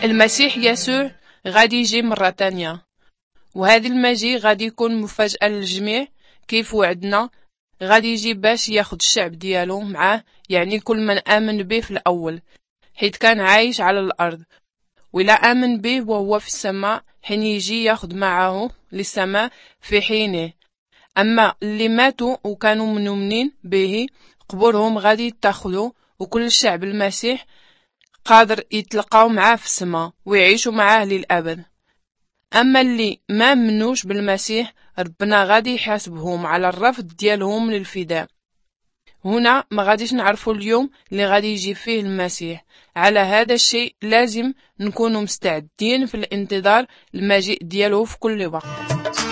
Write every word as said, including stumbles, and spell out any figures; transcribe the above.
المسيح يسوع غادي يجي مرة تانية، وهذا المجيء غادي يكون مفاجأة للجميع. كيف وعدنا غادي يجي باش ياخد الشعب ديالو معاه، يعني كل من آمن به في الأول حيث كان عايش على الأرض، ولا آمن به وهو في السماء حين يجي ياخد معه للسماء في حينه. أما اللي ماتوا وكانوا مؤمنين به قبورهم غادي يتاخدوا، وكل الشعب المسيح قادر يتلقاو معاه في السماء ويعيشوا معاه للأبد. أما اللي ما منوش بالمسيح ربنا غادي يحاسبهم على الرفض ديالهم للفداء. هنا ما غاديش نعرفوا اليوم اللي غادي يجي فيه المسيح، على هذا الشيء لازم نكونوا مستعدين في الانتظار المجيء ديالو في كل وقت.